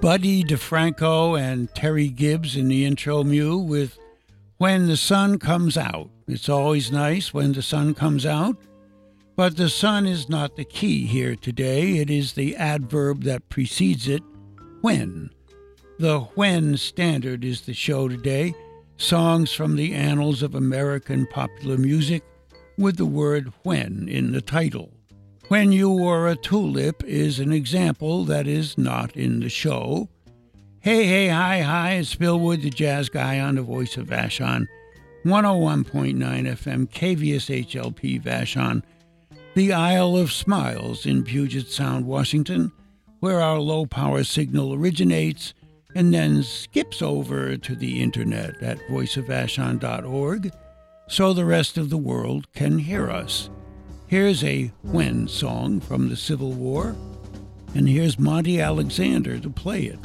Buddy DeFranco and Terry Gibbs in the intro with When the Sun Comes Out. It's always nice when the sun comes out, but the sun is not the key here today. It is the adverb that precedes it, when. The When Standard is the show today. Songs from the annals of American popular music with the word when in the title. When You Were a Tulip is an example that is not in the show. Hey, hey, hi, it's Bill Wood, the jazz guy on the Voice of Vashon, 101.9 FM, KVSHLP Vashon, the Isle of Smiles in Puget Sound, Washington, where our low-power signal originates and then skips over to the internet at voiceofvashon.org so the rest of the world can hear us. Here's a When song from the Civil War, and here's Monty Alexander to play it.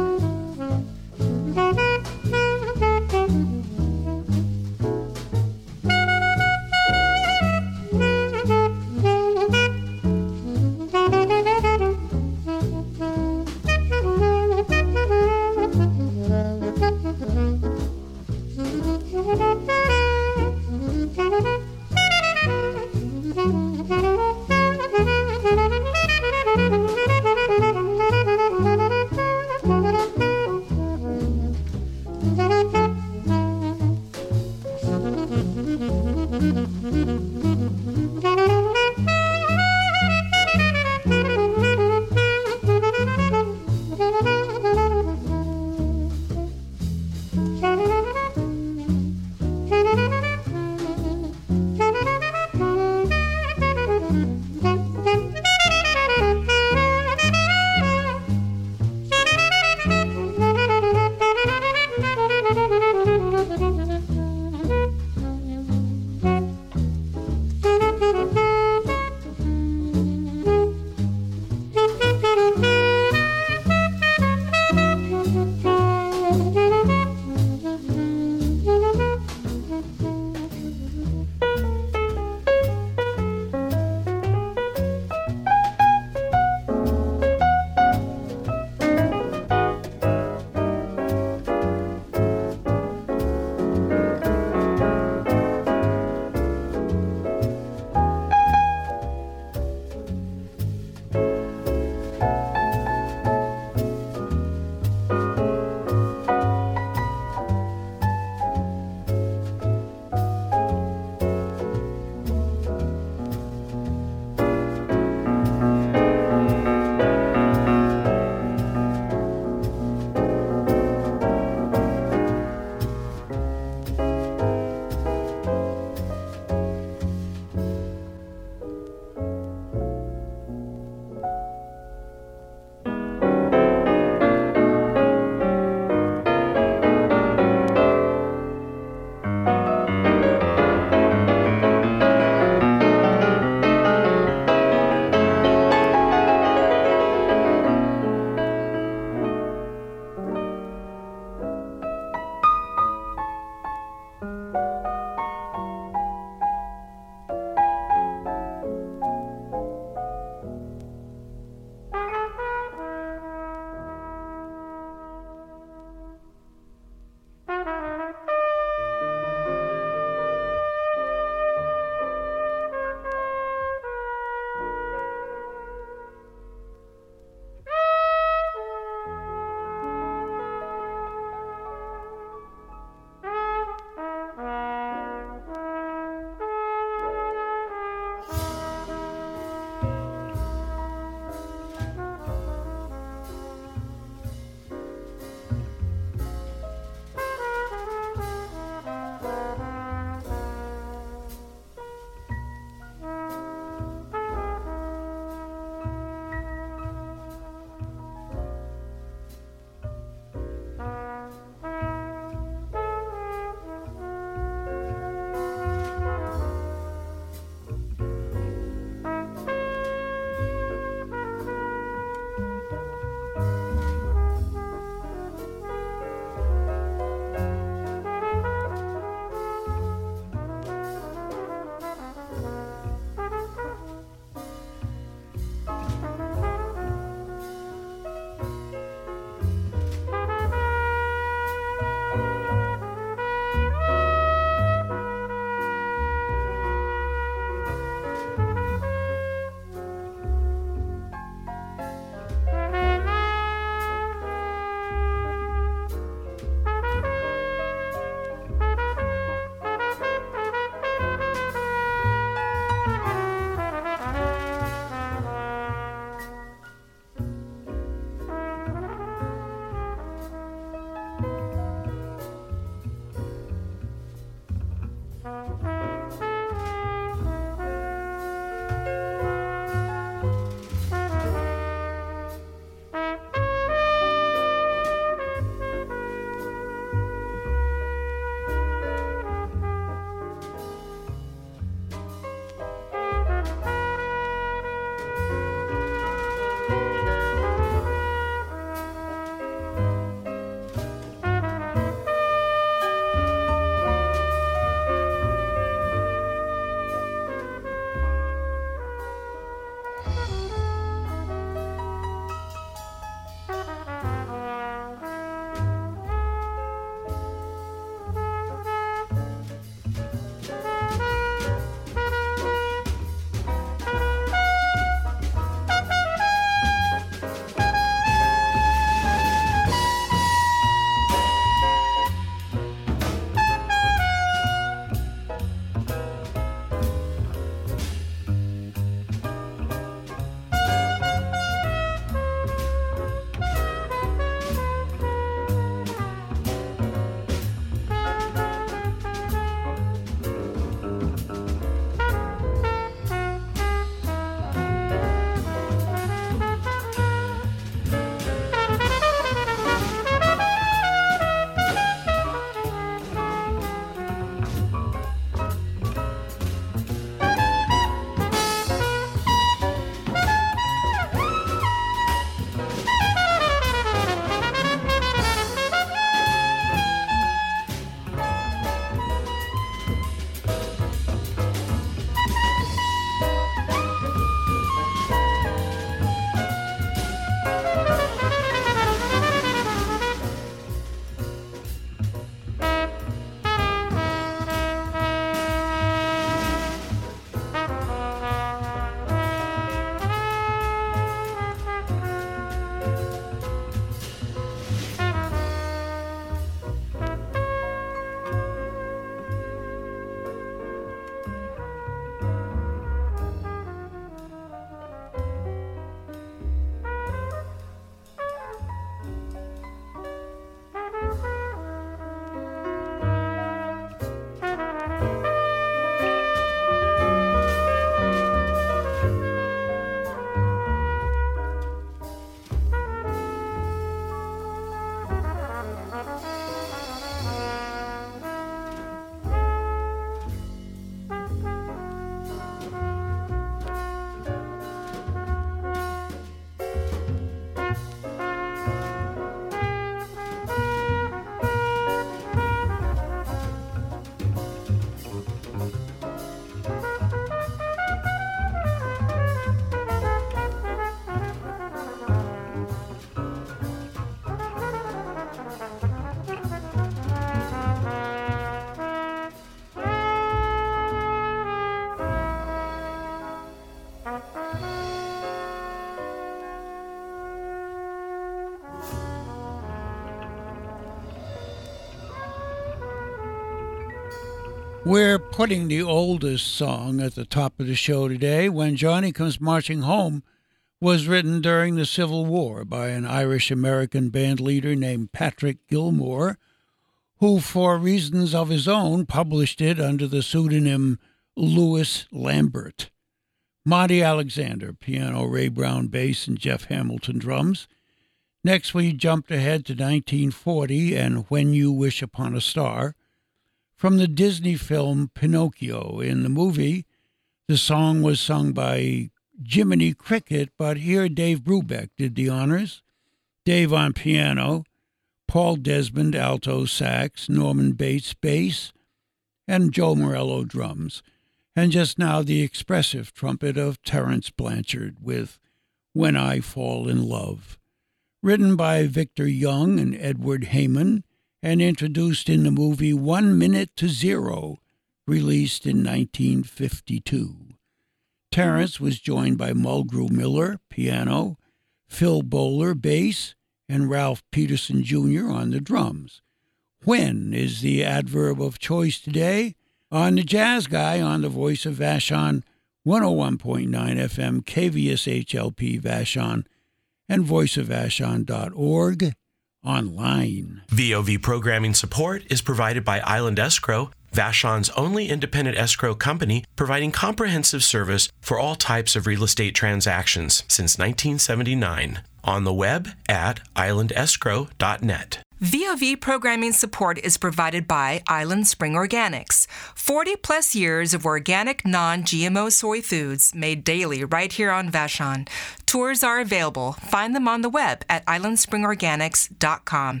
We're putting the oldest song at the top of the show today. When Johnny Comes Marching Home was written during the Civil War by an Irish-American band leader named Patrick Gilmore, who, for reasons of his own, published it under the pseudonym Louis Lambert. Monty Alexander, piano, Ray Brown, bass, and Jeff Hamilton, drums. Next, we jumped ahead to 1940 and When You Wish Upon a Star. From the Disney film Pinocchio. In the movie, the song was sung by Jiminy Cricket, but here Dave Brubeck did the honors. Dave on piano, Paul Desmond alto sax, Norman Bates bass, and Joe Morello drums. And just now the expressive trumpet of Terence Blanchard with When I Fall in Love. Written by Victor Young and Edward Heyman, and introduced in the movie 1 Minute to Zero, released in 1952. Terence was joined by Mulgrew Miller, piano, Phil Bowler, bass, and Ralph Peterson Jr. on the drums. When is the adverb of choice today on the Jazz Guy on the Voice of Vashon, 101.9 FM, KVSHLP Vashon, and voiceofvashon.org. Online. VOV programming support is provided by Island Escrow, Vashon's only independent escrow company, providing comprehensive service for all types of real estate transactions since 1979. On the web at islandescrow.net. VOV programming support is provided by Island Spring Organics. 40-plus years of organic, non-GMO soy foods made daily right here on Vashon. Tours are available. Find them on the web at islandspringorganics.com.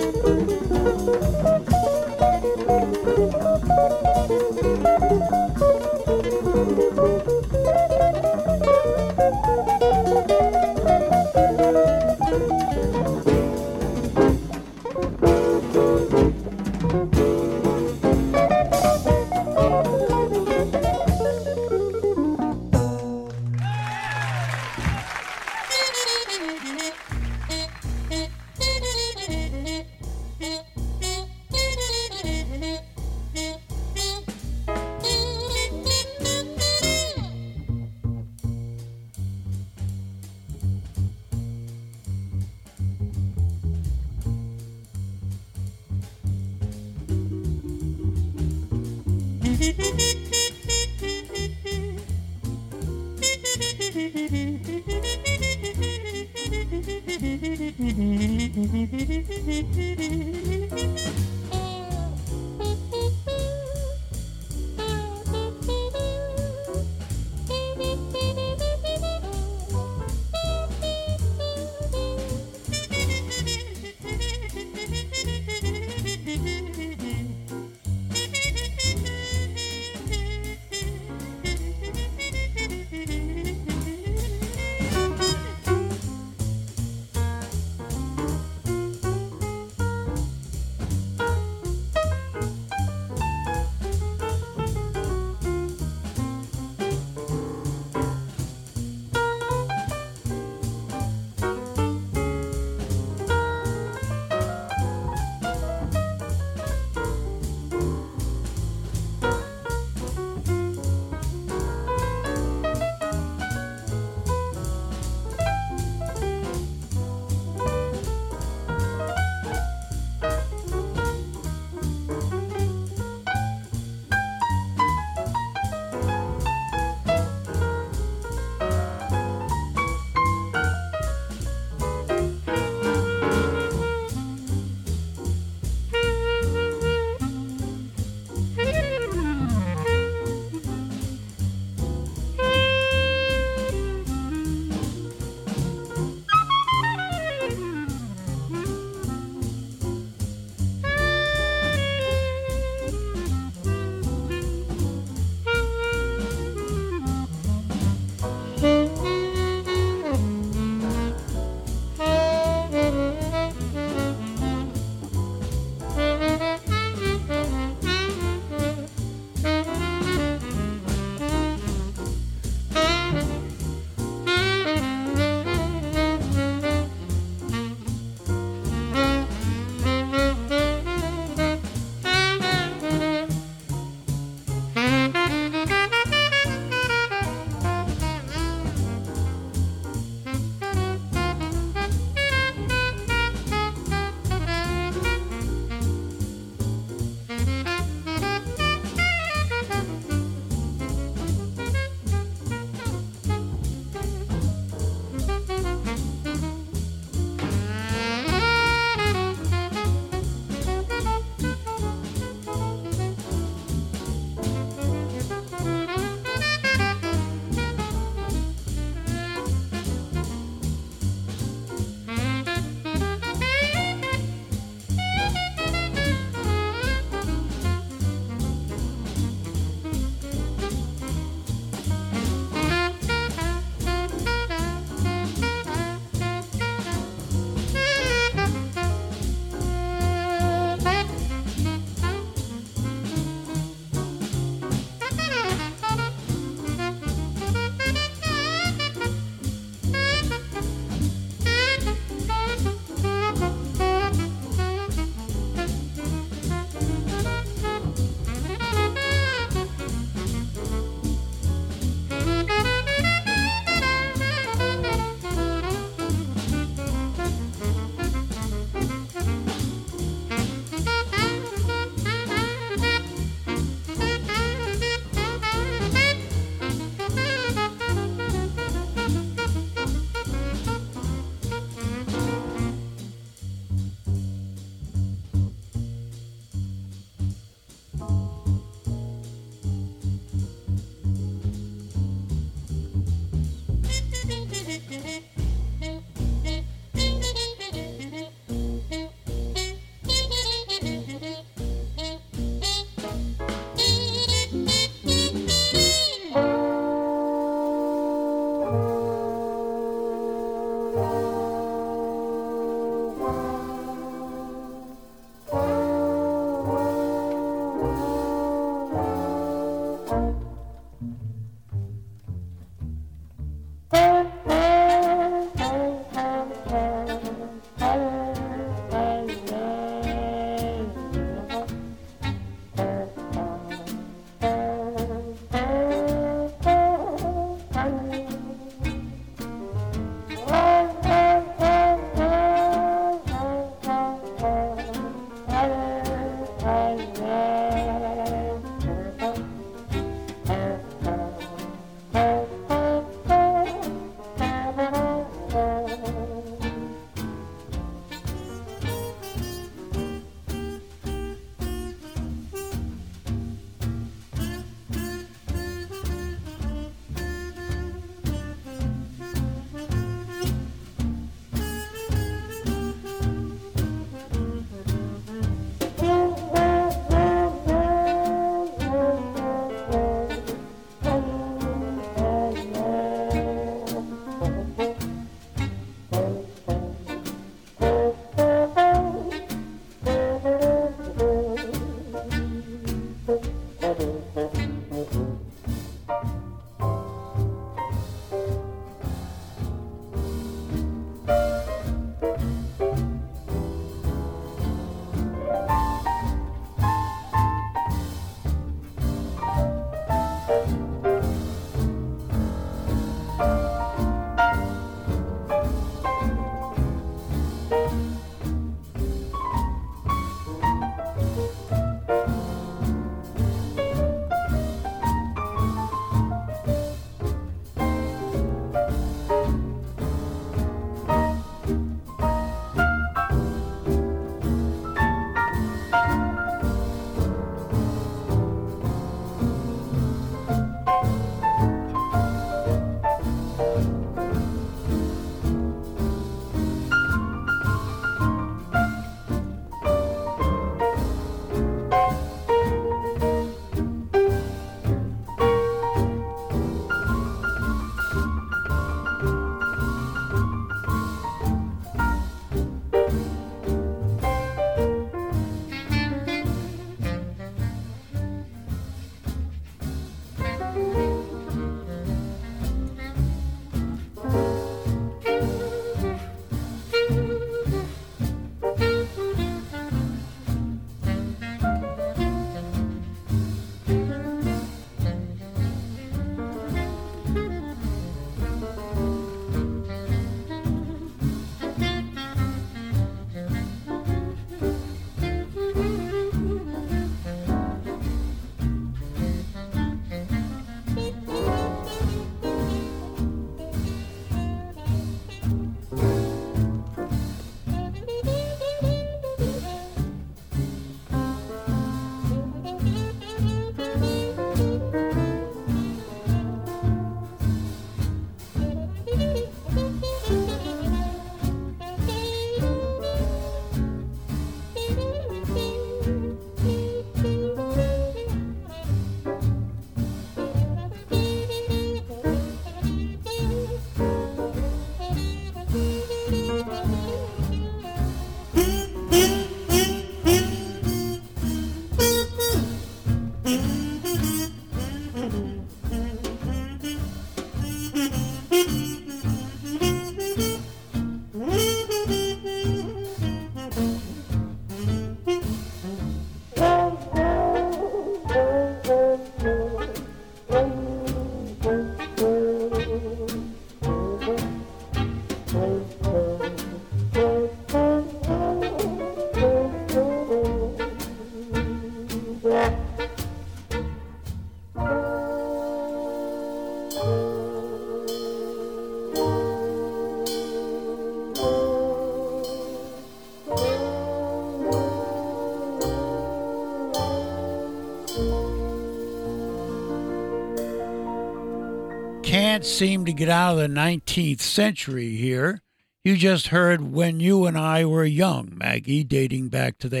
can't seem to get out of the 19th century here. You just heard When You and I Were Young, Maggie, dating back to the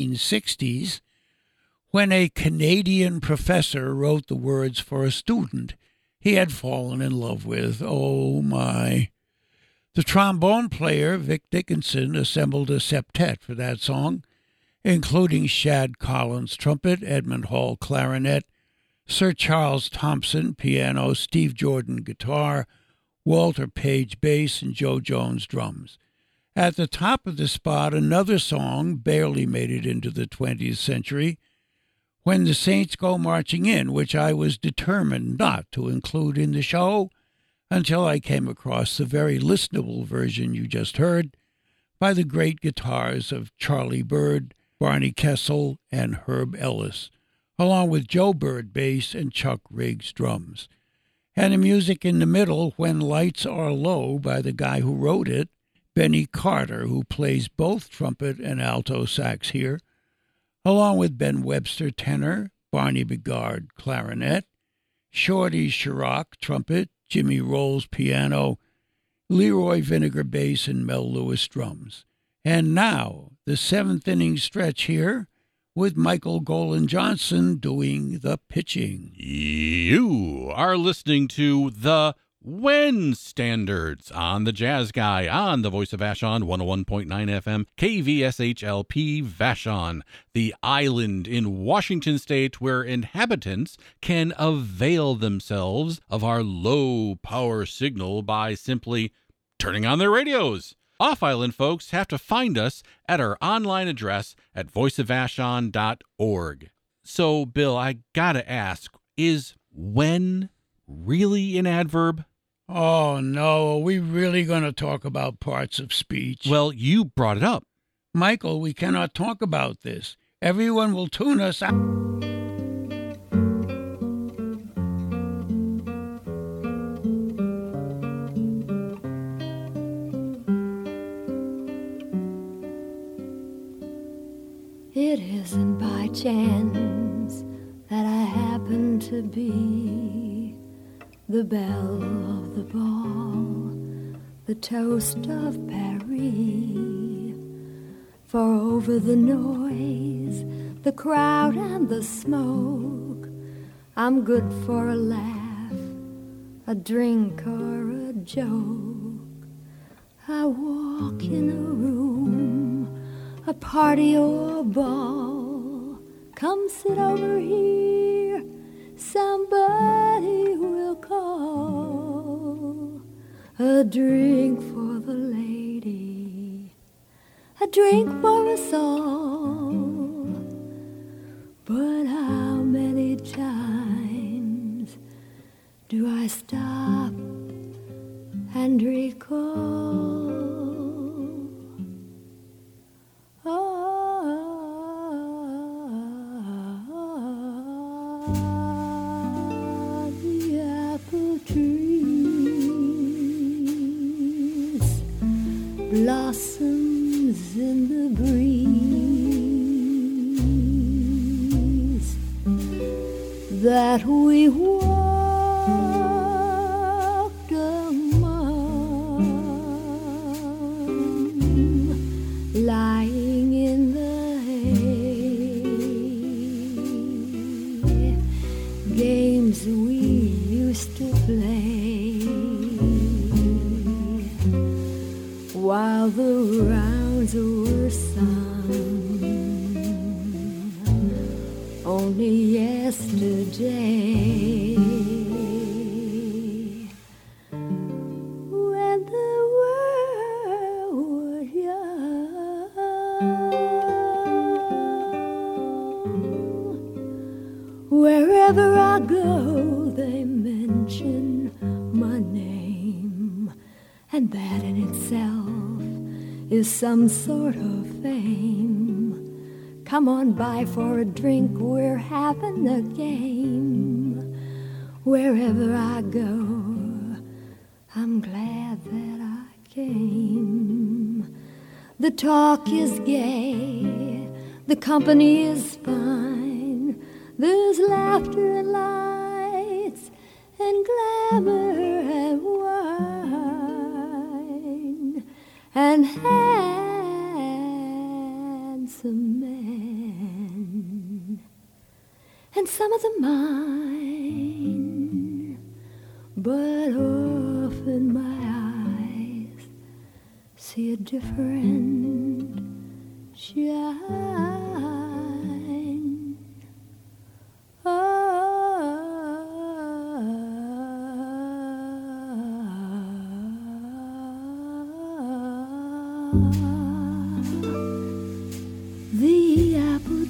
1860s, when a Canadian professor wrote the words for a student he had fallen in love with. Oh, my. The trombone player, Vic Dickinson, assembled a septet for that song, including Shad Collins trumpet, Edmund Hall clarinet, Sir Charles Thompson piano, Steve Jordan guitar, Walter Page bass, and Joe Jones drums. At the top of the spot, another song barely made it into the 20th century, When the Saints Go Marching In, which I was determined not to include in the show until I came across the very listenable version you just heard by the great guitars of Charlie Byrd, Barney Kessel, and Herb Ellis, along with Joe Byrd bass and Chuck Riggs drums. And the music in the middle, When Lights Are Low, by the guy who wrote it, Benny Carter, who plays both trumpet and alto sax here, along with Ben Webster tenor, Barney Bigard clarinet, Shorty Chirac trumpet, Jimmy Rolls piano, Leroy Vinegar bass, and Mel Lewis drums. And now, the seventh inning stretch here, with Michael Golan Johnson doing the pitching. You are listening to the When Standards on the Jazz Guy on the Voice of Vashon, 101.9 FM, KVSHLP Vashon, the island in Washington State where inhabitants can avail themselves of our low-power signal by simply turning on their radios. Off-island folks have to find us at our online address at voiceofvashon.org. So, Bill, I gotta ask, is when really an adverb? Oh, no. Are we really going to talk about parts of speech? Well, you brought it up. Michael, we cannot talk about this. Everyone will tune us out. It isn't by chance that I happen to be the belle of the ball, the toast of Paris. For over the noise, the crowd and the smoke, I'm good for a laugh, a drink or a joke. I walk in a room, a party or a ball. Come sit over here, somebody will call. A drink for the lady, a drink for us all. But how many times do I stop and recall? The apple trees, blossoms in the breeze that we walked among, lying in the hay, games we used to play while the rounds were sung. Only yesterday, when the world was young, wherever I go, they mention my name, and that in itself is some sort of fame. Come on by for a drink, we're having a game. Wherever I go, I'm glad that I came. The talk is gay, the company is fine. There's laughter and lights and glamour and wine and handsome men, and some of them mine, but often my eyes see a different shine. The apple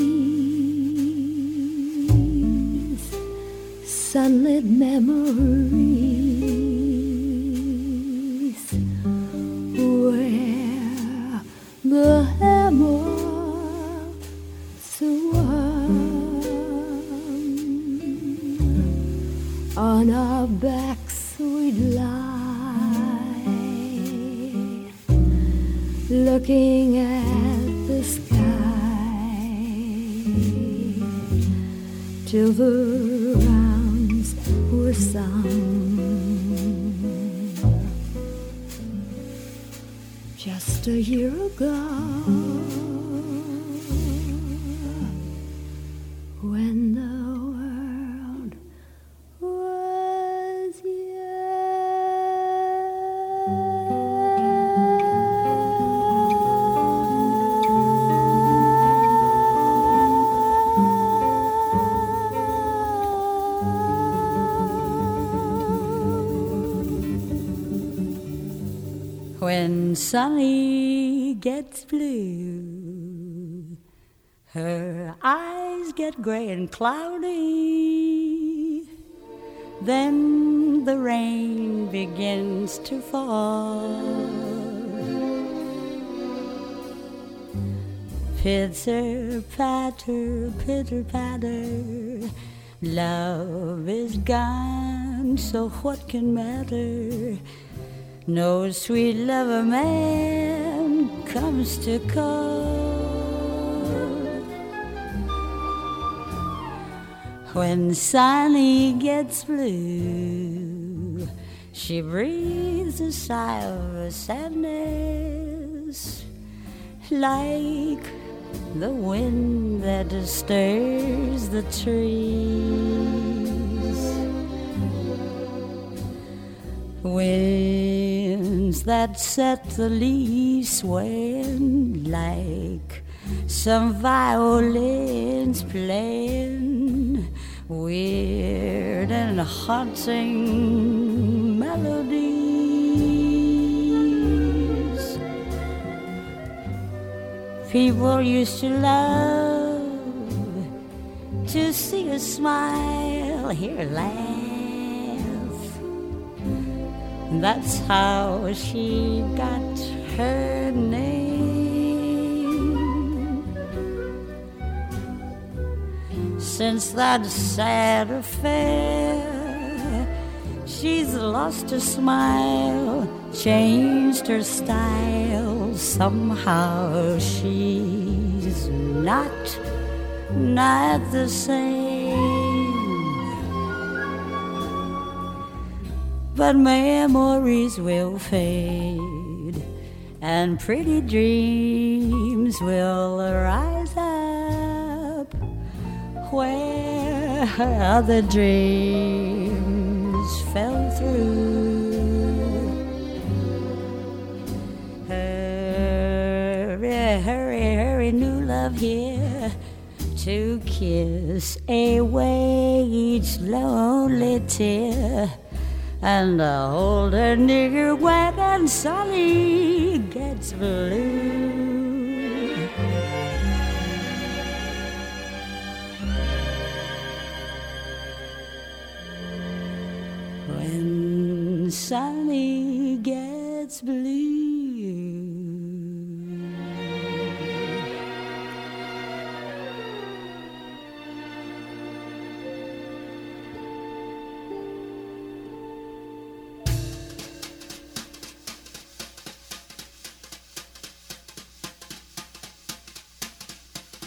trees, sunlit memories, where the hammer swung on our backs we'd lie, looking at the sky till the rounds were sung. Just a year ago, when the world was When Sunny gets blue, her eyes get gray and cloudy, then the rain begins to fall. Pitter patter, pitter patter, love is gone, so what can matter? No sweet lover man comes to call. When Sunny gets blue, she breathes a sigh of sadness, like the wind that stirs the trees. Winds that set the leaves swaying, like some violins playing weird and haunting melodies. People used to love to see her smile, hear her laugh. That's how she got her name. Since that sad affair, she's lost her smile, changed her style. Somehow she's not the same. But memories will fade, and pretty dreams will rise up where other dreams fell through. Hurry, hurry, hurry, new love here to kiss away each lonely tear, and the older nigger when Sunny gets blue. When Sunny gets blue.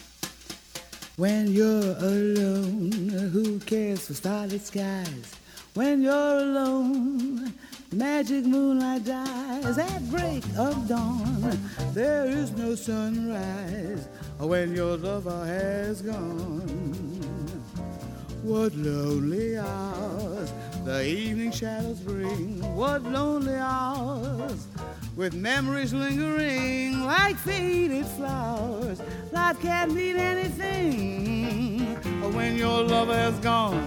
When you're alone, who cares for starlit skies? when you're alone. Magic moonlight dies at break of dawn. There is no sunrise when your lover has gone. What lonely hours the evening shadows bring. What lonely hours with memories lingering like faded flowers. Life can't mean anything when your lover has gone.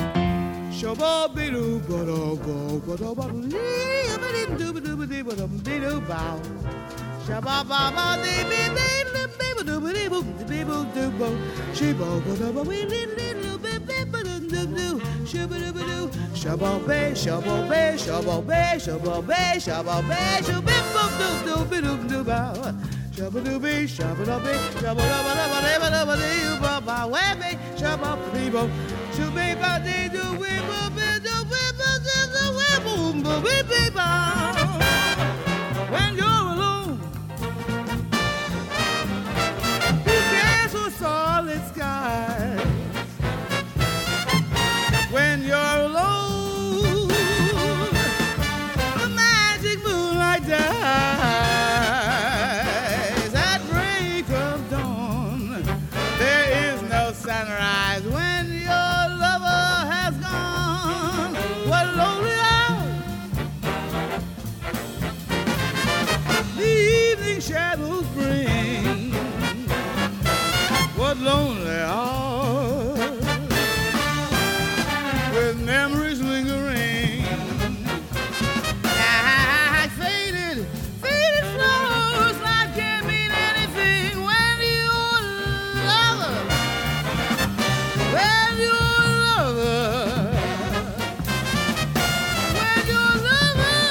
When you're alone, who cares for solid skies? When you're alone, the magic moonlight dies at break of dawn. There is no sunrise when your lover has gone. What lonely hours the evening shadows bring. What lonely hours with memories lingering. Like faded flowers. Life can't mean anything when you're lover. When you're lover. When you're lover.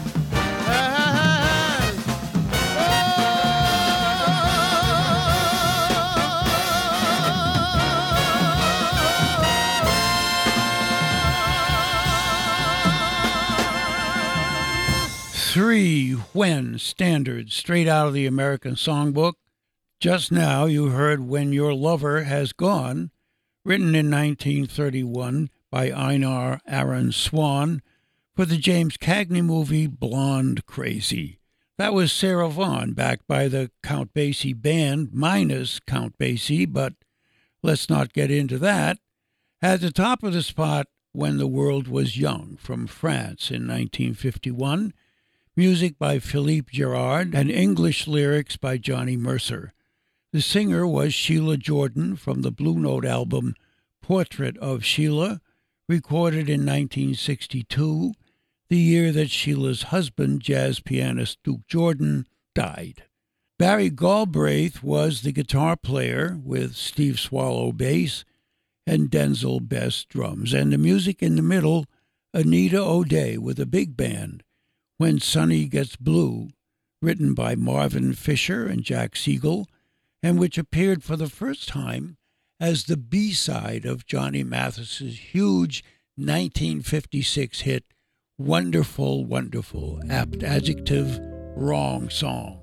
Three When standards straight out of the American Songbook. Just now you heard When Your Lover Has Gone, written in 1931 by Einar Aaron Swan for the James Cagney movie Blonde Crazy. That was Sarah Vaughan, backed by the Count Basie Band, minus Count Basie, but let's not get into that. At the top of the spot, When the World Was Young, from France in 1951, music by Philippe Girard and English lyrics by Johnny Mercer. The singer was Sheila Jordan from the Blue Note album Portrait of Sheila, recorded in 1962, the year that Sheila's husband, jazz pianist Duke Jordan, died. Barry Galbraith was the guitar player with Steve Swallow bass and Denzel Best drums. And the music in the middle, Anita O'Day with a big band, When Sunny Gets Blue, written by Marvin Fisher and Jack Siegel, and which appeared for the first time as the B-side of Johnny Mathis's huge 1956 hit, Wonderful, Wonderful, apt adjective, wrong song.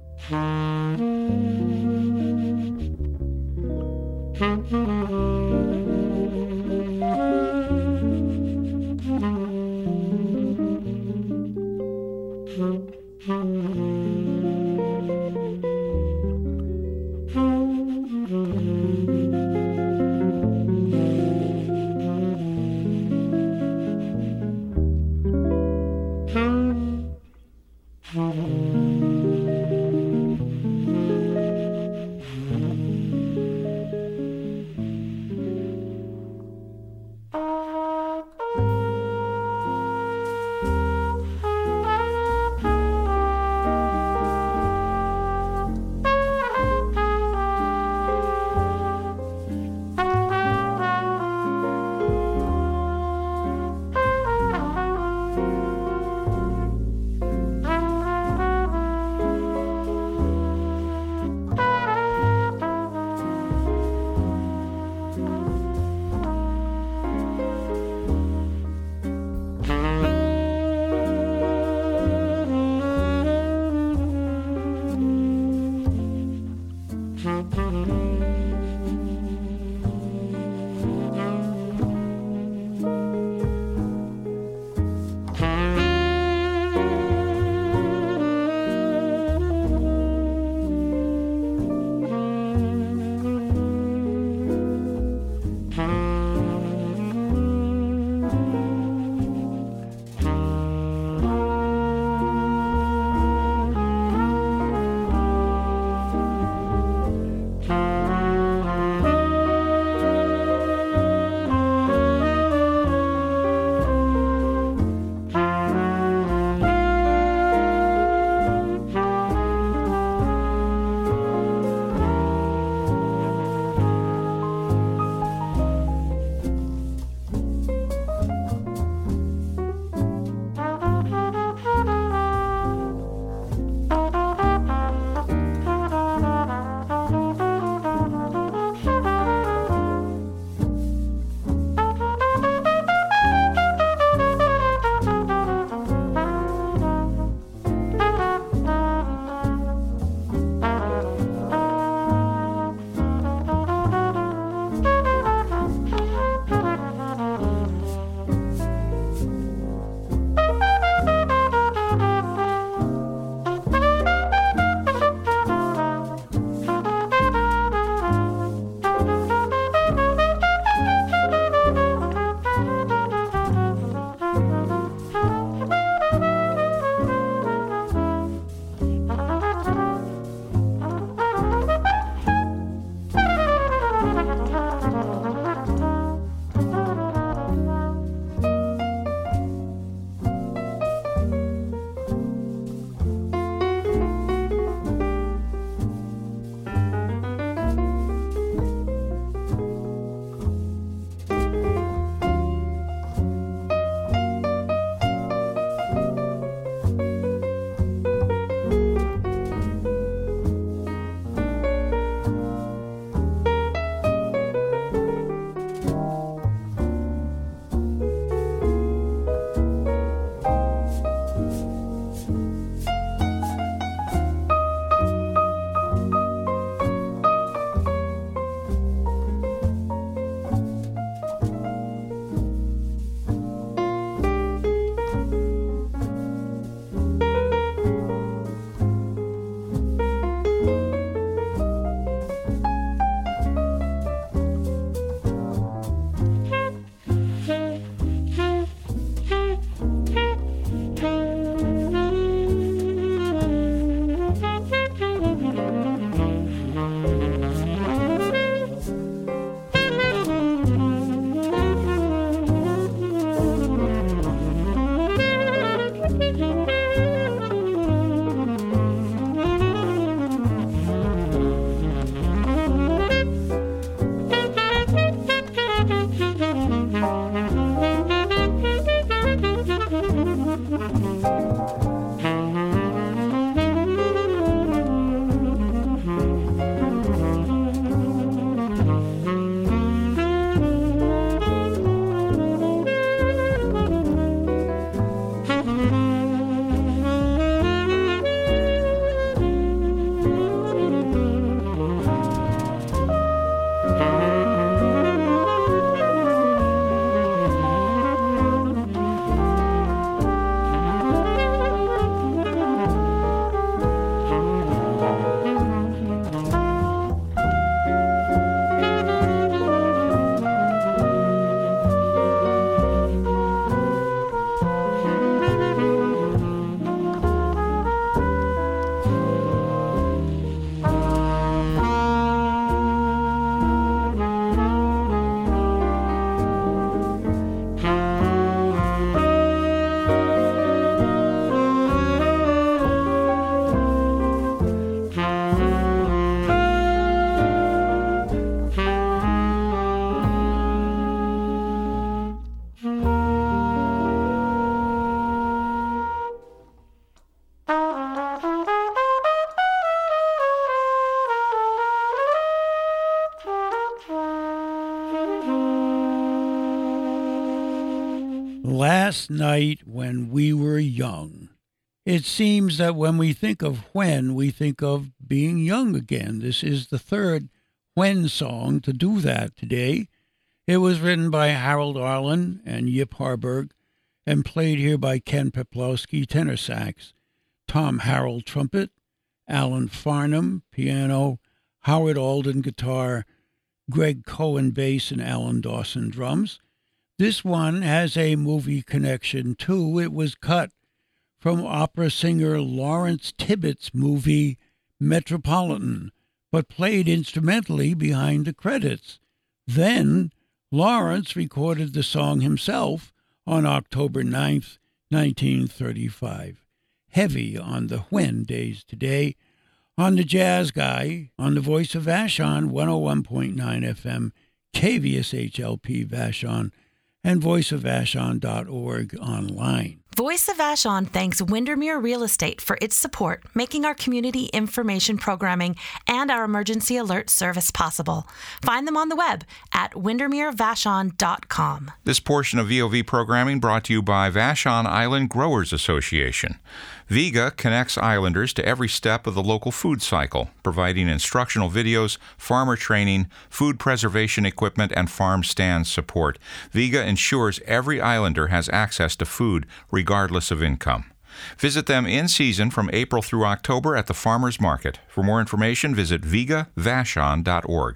Last Night When We Were Young. It seems that when we think of When, we think of being young again. This is the third When song to do that today. It was written by Harold Arlen and Yip Harburg and played here by Ken Peplowski, tenor sax, Tom Harrell, trumpet, Alan Farnham, piano, Howard Alden, guitar, Greg Cohen, bass, and Alan Dawson, drums. This one has a movie connection, too. It was cut from opera singer Lawrence Tibbetts' movie Metropolitan, but played instrumentally behind the credits. Then Lawrence recorded the song himself on October 9th, 1935. Heavy on the When days today. On the Jazz Guy, on the Voice of Vashon, 101.9 FM, KVSHLP Vashon, and voiceofvashon.org online. Voice of Vashon thanks Windermere Real Estate for its support, making our community information programming and our emergency alert service possible. Find them on the web at windermerevashon.com. This portion of VOV programming brought to you by Vashon Island Growers Association. VIGA connects islanders to every step of the local food cycle, providing instructional videos, farmer training, food preservation equipment, and farm stand support. VIGA ensures every islander has access to food regardless of income. Visit them in season from April through October at the Farmers Market. For more information, visit vigavashon.org.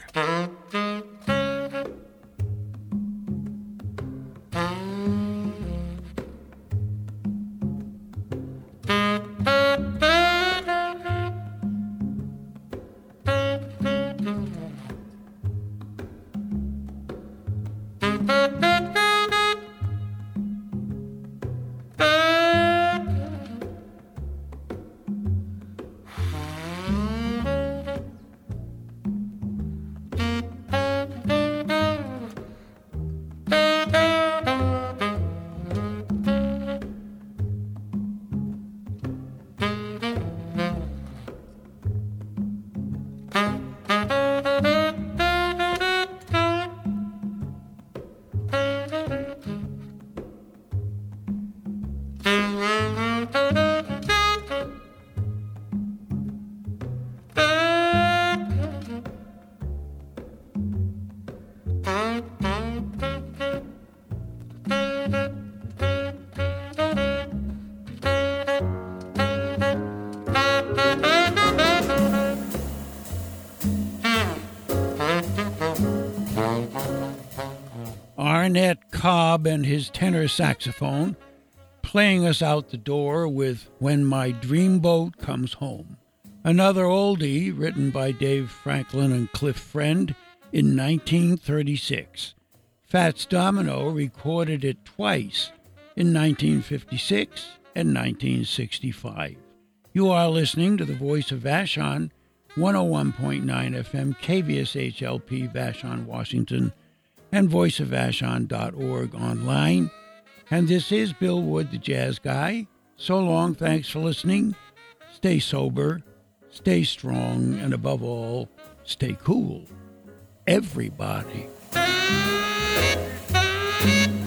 Arnett Cobb and his tenor saxophone playing us out the door with When My Dreamboat Comes Home. Another oldie written by Dave Franklin and Cliff Friend in 1936. Fats Domino recorded it twice in 1956 and 1965. You are listening to the Voice of Vashon, 101.9 FM, KVSHLP, Vashon, Washington, and voiceofvashon.org online. And this is Bill Wood, the Jazz Guy. So long, thanks for listening. Stay sober, stay strong, and above all, stay cool. Everybody.